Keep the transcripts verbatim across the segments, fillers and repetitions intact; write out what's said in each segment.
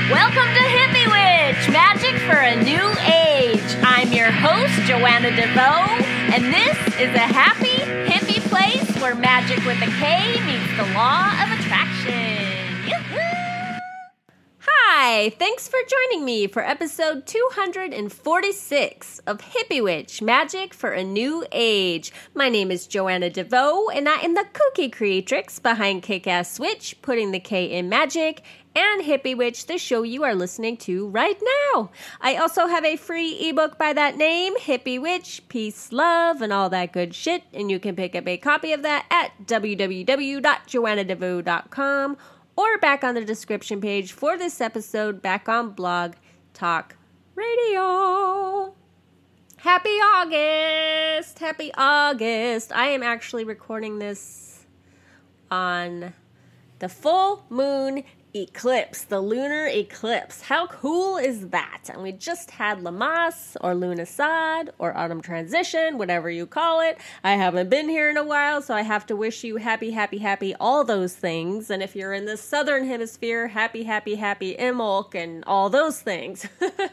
Welcome to Hippie Witch, magic for a new age. I'm your host, Joanna DeVoe, and this is a happy, hippie place where magic with a K meets the law of attraction. Yoo-hoo! Hi, thanks for joining me for episode two hundred forty-six of Hippie Witch, magic for a new age. My name is Joanna DeVoe, and I am the kooky creatrix behind Kick-Ass Switch, putting the K in magic, and Hippie Witch, the show you are listening to right now. I also have a free ebook by that name, Hippie Witch, Peace, Love, and all that good shit, and you can pick up a copy of that at w w w dot joanna devoe dot com or back on the description page for this episode back on Blog Talk Radio. Happy August! Happy August! I am actually recording this on the full moon eclipse, the lunar eclipse. How cool is that? And we just had Lammas or Lughnasadh or autumn transition, whatever you call it. I haven't been here in a while, so I have to wish you happy, happy, happy, all those things. And if you're in the southern hemisphere, happy, happy, happy Imbolc and all those things.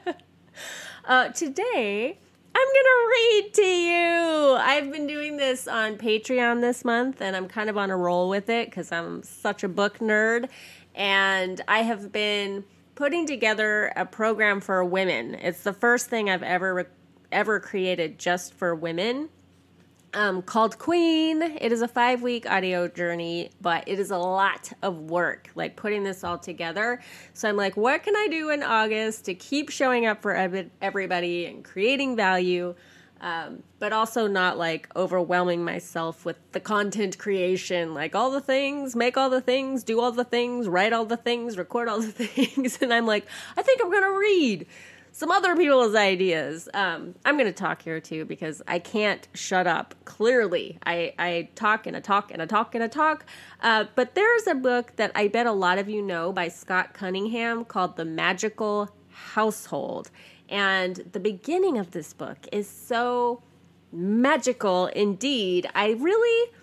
uh, today, I'm going to read to you. I've been doing this on Patreon this month, and I'm kind of on a roll with it because I'm such a book nerd. And I have been putting together a program for women. It's the first thing I've ever ever created just for women, um, called Queen. It is a five-week audio journey, but it is a lot of work, like putting this all together. So I'm like, what can I do in August to keep showing up for everybody and creating value? Um, but also not like overwhelming myself with the content creation, like all the things, make all the things, do all the things, write all the things, record all the things. And I'm like, I think I'm going to read some other people's ideas. Um, I'm going to talk here too, because I can't shut up. Clearly, I, I talk and I talk and I talk and I talk. Uh, but there's a book that I bet a lot of you know by Scott Cunningham called The Magical Household. And the beginning of this book is so magical indeed. I really,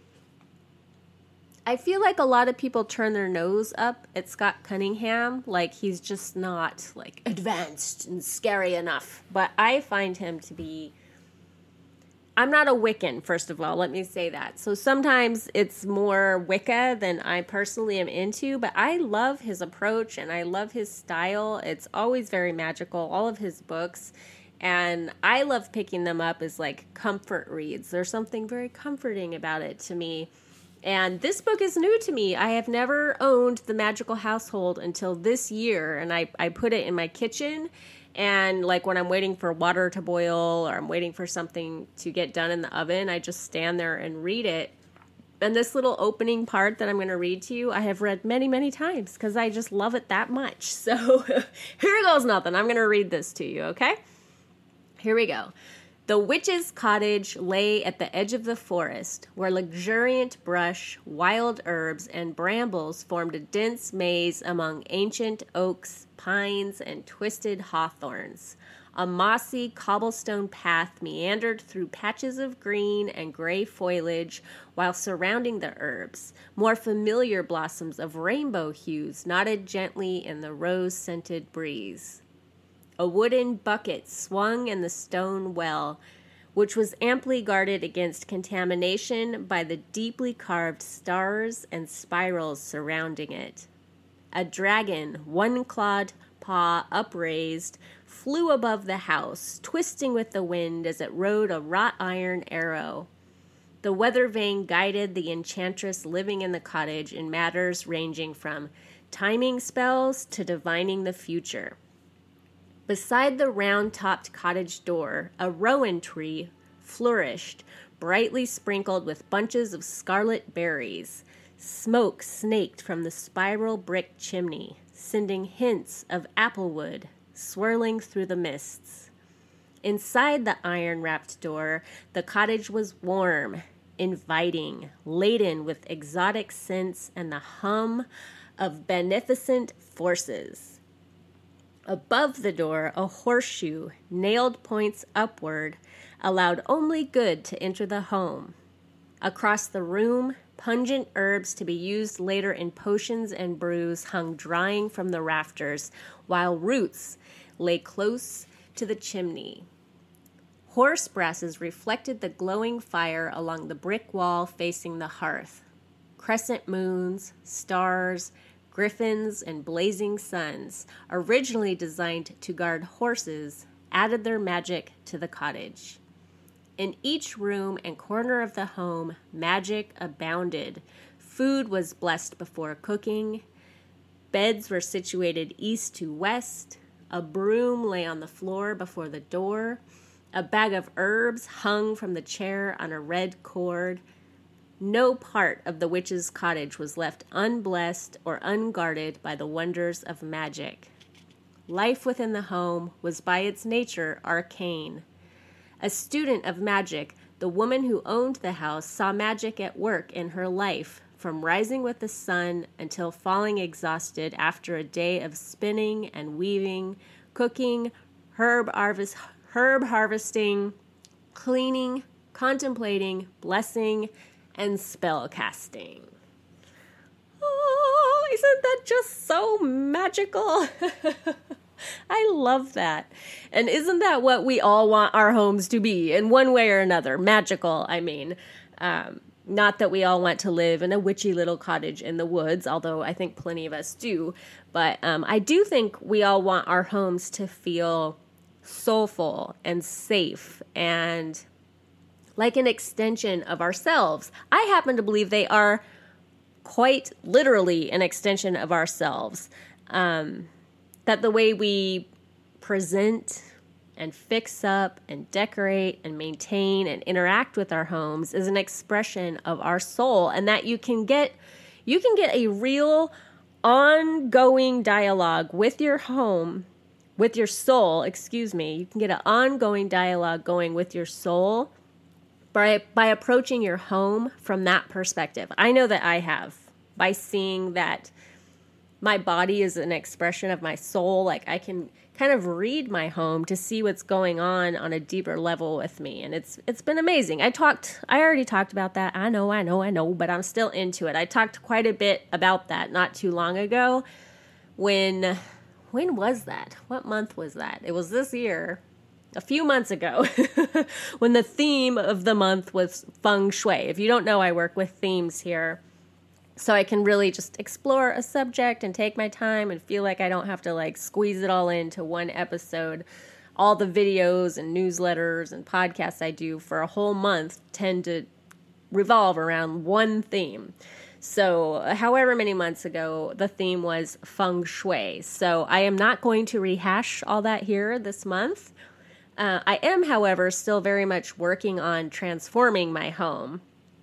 I feel like a lot of people turn their nose up at Scott Cunningham. Like he's just not like advanced and scary enough. But I find him to be, I'm not a Wiccan, first of all, let me say that. So sometimes it's more Wicca than I personally am into, but I love his approach and I love his style. It's always very magical, all of his books, and I love picking them up as like comfort reads. There's something very comforting about it to me. And this book is new to me. I have never owned The Magical Household until this year, and I, I put it in my kitchen. And like when I'm waiting for water to boil or I'm waiting for something to get done in the oven, I just stand there and read it. And this little opening part that I'm going to read to you, I have read many, many times because I just love it that much. So here goes nothing. I'm going to read this to you, okay? Here we go. The witch's cottage lay at the edge of the forest, where luxuriant brush, wild herbs, and brambles formed a dense maze among ancient oaks, pines, and twisted hawthorns. A mossy cobblestone path meandered through patches of green and gray foliage while surrounding the herbs. More familiar blossoms of rainbow hues nodded gently in the rose-scented breeze. A wooden bucket swung in the stone well, which was amply guarded against contamination by the deeply carved stars and spirals surrounding it. A dragon, one-clawed paw upraised, flew above the house, twisting with the wind as it rode a wrought iron arrow. The weather vane guided the enchantress living in the cottage in matters ranging from timing spells to divining the future. Beside the round-topped cottage door, a rowan tree flourished, brightly sprinkled with bunches of scarlet berries. Smoke snaked from the spiral brick chimney, sending hints of applewood swirling through the mists. Inside the iron-wrapped door, the cottage was warm, inviting, laden with exotic scents and the hum of beneficent forces. Above the door, a horseshoe, nailed points upward, allowed only good to enter the home. Across the room, Pungent herbs to be used later in potions and brews hung drying from the rafters, while roots lay close to the chimney. Horse brasses reflected the glowing fire along the brick wall facing the hearth. Crescent moons, stars, griffins, and blazing suns, originally designed to guard horses, added their magic to the cottage. In each room and corner of the home, magic abounded. Food was blessed before cooking. Beds were situated east to west. A broom lay on the floor before the door. A bag of herbs hung from the chair on a red cord. No part of the witch's cottage was left unblessed or unguarded by the wonders of magic. Life within the home was by its nature arcane. A student of magic, the woman who owned the house saw magic at work in her life, from rising with the sun until falling exhausted after a day of spinning and weaving, cooking, herb harvest, herb harvesting, cleaning, contemplating, blessing, and spell casting. Oh, isn't that just so magical? I love that. And isn't that what we all want our homes to be in one way or another? Magical, I mean. Um, not that we all want to live in a witchy little cottage in the woods, although I think plenty of us do. But um, I do think we all want our homes to feel soulful and safe and like an extension of ourselves. I happen to believe they are quite literally an extension of ourselves. Um, that the way we present and fix up and decorate and maintain and interact with our homes is an expression of our soul, and that you can get you can get a real ongoing dialogue with your home, with your soul, excuse me. You can get an ongoing dialogue going with your soul by by approaching your home from that perspective. I know that I have, by seeing that my body is an expression of my soul. Like, I can kind of read my home to see what's going on on a deeper level with me. And it's it's been amazing. I talked, I already talked about that. I know, I know, I know, but I'm still into it. I talked quite a bit about that not too long ago. When, when was that? What month was that? It was this year, a few months ago, when the theme of the month was feng shui. If you don't know, I work with themes here. So I can really just explore a subject and take my time and feel like I don't have to like squeeze it all into one episode. All the videos and newsletters and podcasts I do for a whole month tend to revolve around one theme. So however many months ago, the theme was feng shui. So I am not going to rehash all that here this month. Uh, I am, however, still very much working on transforming my home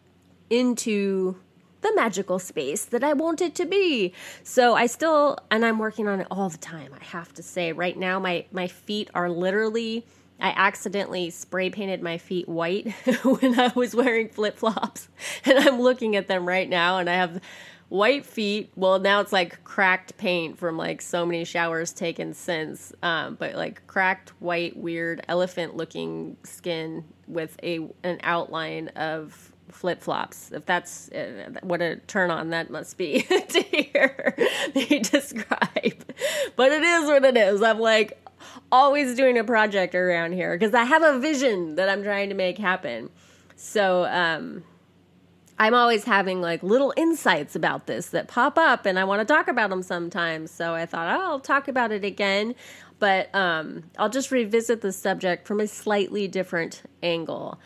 into the magical space that I want it to be. So I still, and I'm working on it all the time, I have to say. Right now, my, my feet are literally, I accidentally spray painted my feet white when I was wearing flip-flops. And I'm looking at them right now, and I have white feet. Well, now it's like cracked paint from like so many showers taken since. Um, but like cracked, white, weird, elephant-looking skin with a an outline of flip-flops. If that's uh, what a turn on that must be to hear me describe. But it is what it is. I'm like always doing a project around here because I have a vision that I'm trying to make happen. So um, I'm always having like little insights about this that pop up, and I want to talk about them sometimes. So I thought, oh, I'll talk about it again. But um, I'll just revisit the subject from a slightly different angle.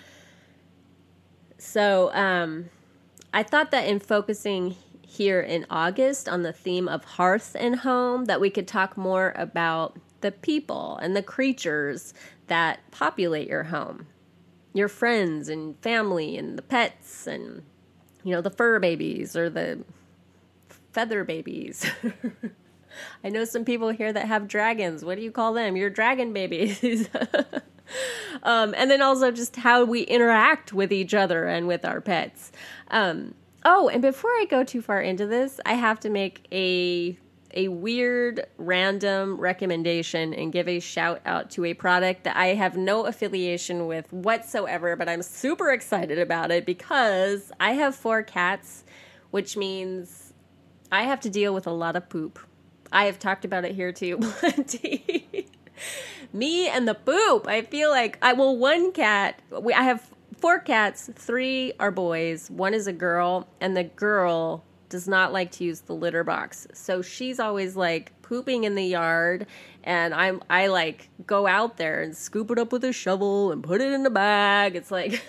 So um, I thought that in focusing here in August on the theme of hearth and home, that we could talk more about the people and the creatures that populate your home, your friends and family and the pets and, you know, the fur babies or the feather babies. I know some people here that have dragons. What do you call them? Your dragon babies. Um, and then also just how we interact with each other and with our pets. Um, oh, and before I go too far into this, I have to make a a weird random recommendation and give a shout out to a product that I have no affiliation with whatsoever, but I'm super excited about it because I have four cats, which means I have to deal with a lot of poop. I have talked about it here too, plenty. Me and the poop. I feel like I well, one cat. We, I have four cats. Three are boys. One is a girl, and the girl does not like to use the litter box. So she's always like pooping in the yard, and I'm I like go out there and scoop it up with a shovel and put it in a bag. It's like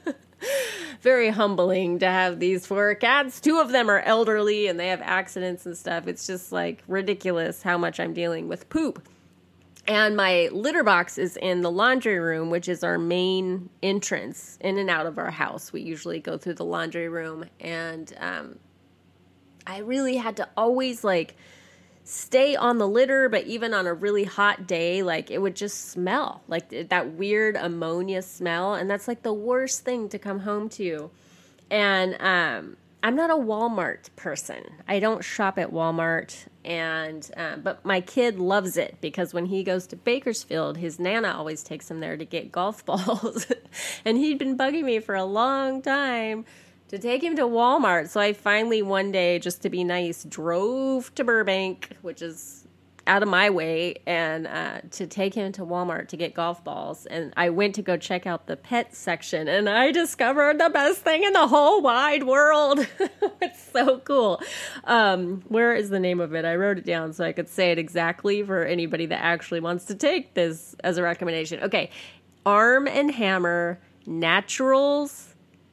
very humbling to have these four cats. Two of them are elderly and they have accidents and stuff. It's just like ridiculous how much I'm dealing with poop. And my litter box is in the laundry room, which is our main entrance in and out of our house. We usually go through the laundry room, and um I really had to always like stay on the litter, but even on a really hot day, like it would just smell like that weird ammonia smell. And that's like the worst thing to come home to. And um, I'm not a Walmart person. I don't shop at Walmart. And uh, but my kid loves it because when he goes to Bakersfield, his Nana always takes him there to get golf balls. And he'd been bugging me for a long time to take him to Walmart. So I finally one day, just to be nice, drove to Burbank, which is out of my way, and uh, to take him to Walmart to get golf balls. And I went to go check out the pet section, and I discovered the best thing in the whole wide world. It's so cool. Um, where is the name of it? I wrote it down so I could say it exactly for anybody that actually wants to take this as a recommendation. Okay. Arm and Hammer Naturals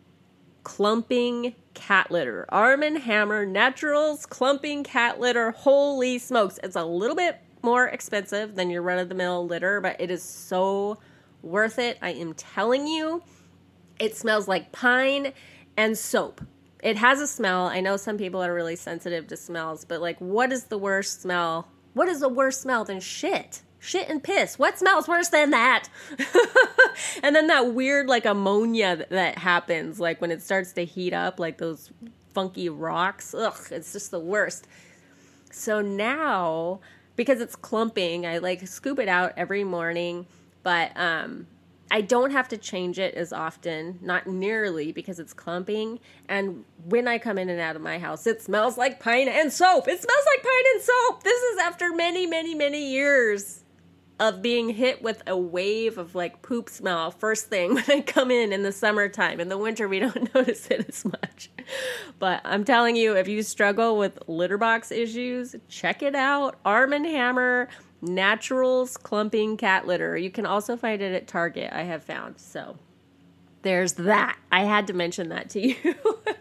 Clumping Cat Litter. Arm and Hammer Naturals Clumping Cat Litter. Holy smokes. It's a little bit more expensive than your run-of-the-mill litter, but it is so worth it. I am telling you. It smells like pine and soap. It has a smell. I know some people are really sensitive to smells, but like, what is the worst smell? What is the worst smell than shit? Shit and piss. What smells worse than that? And then that weird like ammonia that happens like when it starts to heat up, like those funky rocks. Ugh, it's just the worst. So now, because it's clumping, I like scoop it out every morning, but um, I don't have to change it as often, not nearly, because it's clumping. And when I come in and out of my house, it smells like pine and soap. It smells like pine and soap. This is after many, many, many years of being hit with a wave of like poop smell first thing when I come in in the summertime. In the winter, we don't notice it as much. But I'm telling you, if you struggle with litter box issues, check it out. Arm and Hammer Naturals Clumping Cat Litter. You can also find it at Target, I have found. So there's that. I had to mention that to you.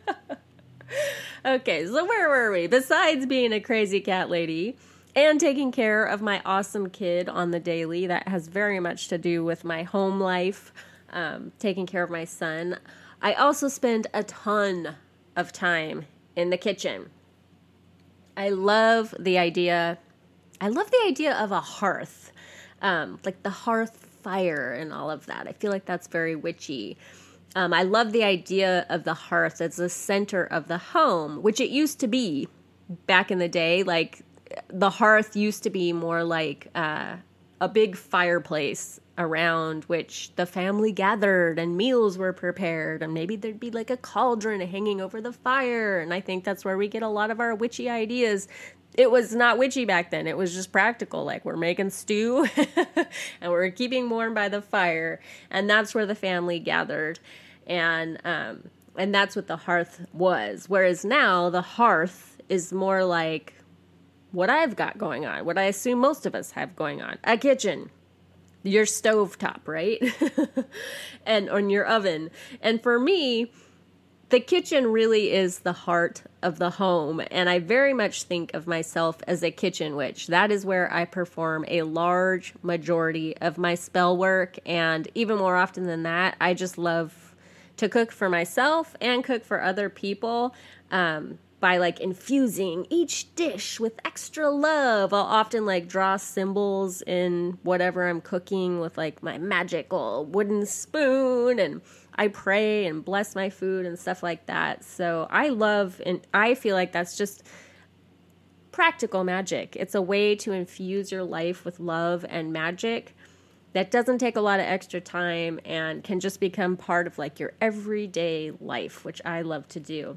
Okay, so where were we? Besides being a crazy cat lady and taking care of my awesome kid on the daily, that has very much to do with my home life, um, taking care of my son, I also spend a ton of time in the kitchen. I love the idea, I love the idea of a hearth, um, like the hearth fire and all of that. I feel like that's very witchy. Um, I love the idea of the hearth as the center of the home, which it used to be back in the day. Like, the hearth used to be more like uh, a big fireplace around which the family gathered and meals were prepared, and maybe there'd be like a cauldron hanging over the fire. And I think that's where we get a lot of our witchy ideas. It was not witchy back then. It was just practical. Like, we're making stew and we're keeping warm by the fire. And that's where the family gathered. And, um, and that's what the hearth was. Whereas now the hearth is more like what I've got going on, what I assume most of us have going on. A kitchen, your stovetop, right? And on your oven. And for me, the kitchen really is the heart of the home. And I very much think of myself as a kitchen witch. That is where I perform a large majority of my spell work. And even more often than that, I just love to cook for myself and cook for other people. Um, by like infusing each dish with extra love. I'll often like draw symbols in whatever I'm cooking with like my magical wooden spoon, and I pray and bless my food and stuff like that. So I love, and I feel like that's just practical magic. It's a way to infuse your life with love and magic that doesn't take a lot of extra time and can just become part of like your everyday life, which I love to do.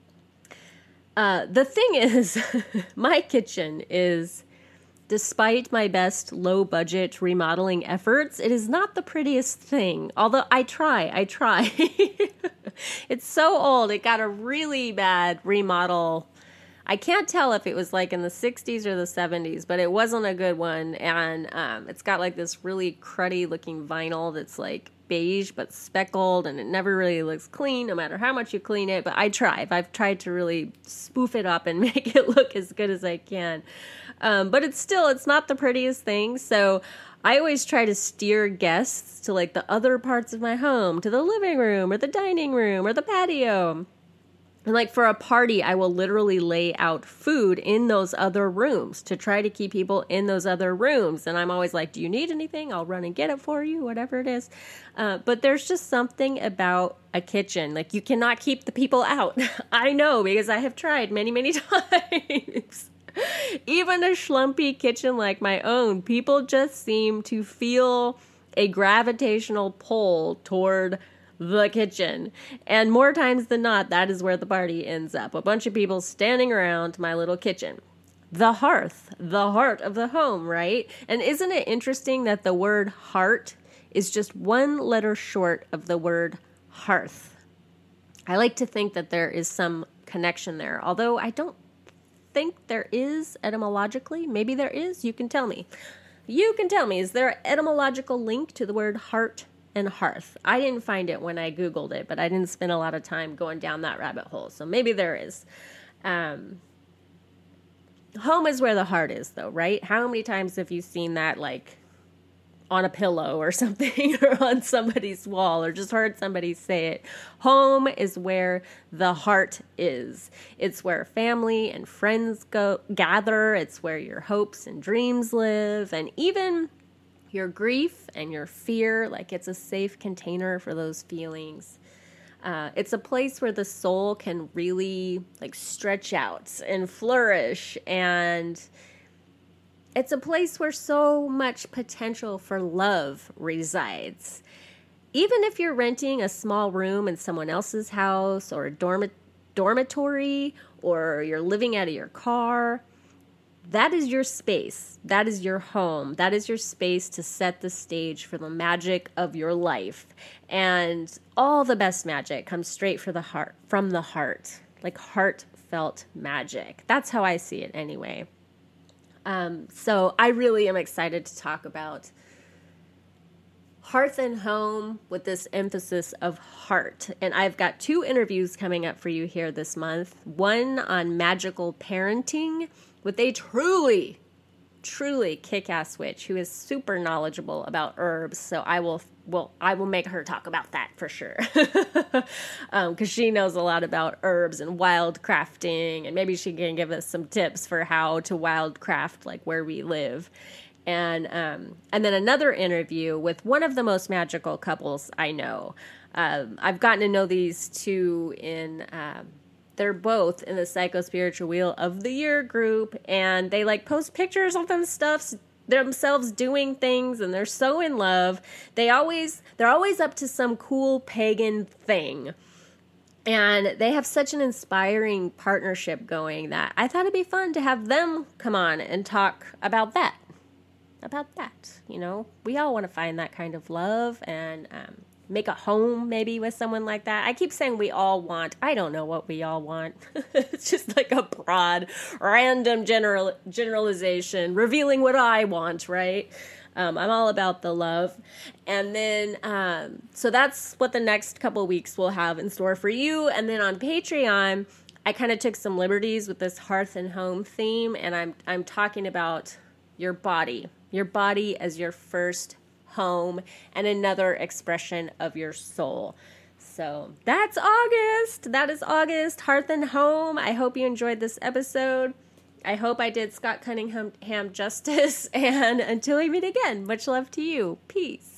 Uh, the thing is, my kitchen is, despite my best low-budget remodeling efforts, it is not the prettiest thing. Although I try, I try. It's so old. It got a really bad remodel. I can't tell if it was like in the sixties or the seventies, but it wasn't a good one. And um, it's got like this really cruddy-looking vinyl that's like beige but speckled, and it never really looks clean no matter how much you clean it. But I try. I've tried to really spoof it up and make it look as good as I can. Um, but it's still, it's not the prettiest thing. So I always try to steer guests to like the other parts of my home, to the living room or the dining room or the patio. And like for a party, I will literally lay out food in those other rooms to try to keep people in those other rooms. And I'm always like, do you need anything? I'll run and get it for you, whatever it is. Uh, but there's just something about a kitchen. Like you cannot keep the people out. I know, because I have tried many, many times. Even a schlumpy kitchen like my own, people just seem to feel a gravitational pull toward the kitchen. And more times than not, that is where the party ends up. A bunch of people standing around my little kitchen. The hearth, the heart of the home, right? And isn't it interesting that the word heart is just one letter short of the word hearth? I like to think that there is some connection there, although I don't think there is etymologically. Maybe there is. You can tell me. You can tell me. Is there an etymological link to the word heart and hearth? I didn't find it when I Googled it, but I didn't spend a lot of time going down that rabbit hole. So maybe there is. Um, home is where the heart is, though, right? How many times have you seen that, like, on a pillow or something, or on somebody's wall, or just heard somebody say it? Home is where the heart is. It's where family and friends go gather. It's where your hopes and dreams live, and even your grief and your fear. Like, it's a safe container for those feelings. Uh, it's a place where the soul can really like stretch out and flourish, and it's a place where so much potential for love resides. Even if you're renting a small room in someone else's house or a dorm- dormitory, or you're living out of your car, that is your space. That is your home. That is your space to set the stage for the magic of your life. And all the best magic comes straight from the heart, from the heart, like heartfelt magic. That's how I see it anyway. Um, so I really am excited to talk about hearth and home with this emphasis of heart. And I've got two interviews coming up for you here this month. One on magical parenting with a truly, truly kick-ass witch who is super knowledgeable about herbs. So I will, well, I will make her talk about that for sure. um, 'cause she knows a lot about herbs and wild crafting, and maybe she can give us some tips for how to wild craft like where we live. And, um, and then another interview with one of the most magical couples I know. Um, I've gotten to know these two in, um, they're both in the Psycho-Spiritual Wheel of the Year group, and they like post pictures of them stuff, themselves doing things, and they're so in love. They always, they're always up to some cool pagan thing. And they have such an inspiring partnership going that I thought it'd be fun to have them come on and talk about that. About that, you know? We all want to find that kind of love and um, make a home maybe with someone like that. I keep saying we all want. I don't know what we all want. It's just like a broad, random general generalization revealing what I want, right? Um, I'm all about the love. And then, um, so that's what the next couple of weeks will have in store for you. And then on Patreon, I kind of took some liberties with this hearth and home theme, and I'm I'm talking about your body. Your body as your first home and another expression of your soul. So that's August. That is August, Hearth and Home. I hope you enjoyed this episode. I hope I did Scott Cunningham justice. And until we meet again, much love to you. Peace.